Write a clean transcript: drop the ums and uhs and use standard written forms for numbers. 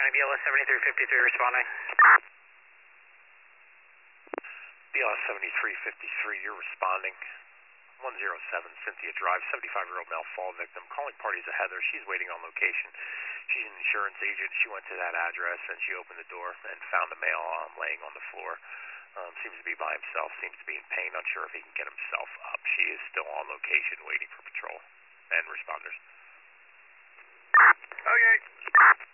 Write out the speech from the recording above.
BLS 7353 responding. BLS 7353, you're responding. 107 Cynthia Drive, 75-year-old male fall victim. Calling parties of Heather. She's waiting on location. She's an insurance agent. She went to that address and she opened the door and found the male laying on the floor. Seems to be by himself. Seems to be in pain. Not sure if he can get himself up. She is still on location waiting for patrol and responders. Okay.